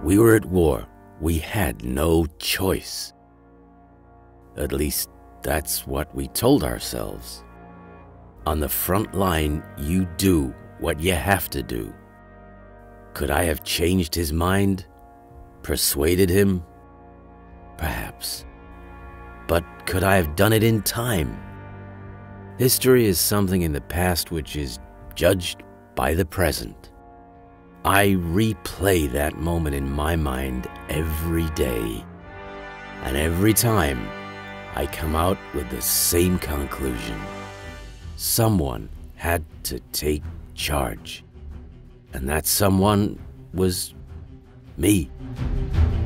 We were at war. We had no choice. At least, that's what we told ourselves. On the front line, you do what you have to do. Could I have changed his mind? Persuaded him? Perhaps. But could I have done it in time? History is something in the past which is judged by the present. I replay that moment in my mind every day. And every time, I come out with the same conclusion. Someone had to take charge. And that someone was me.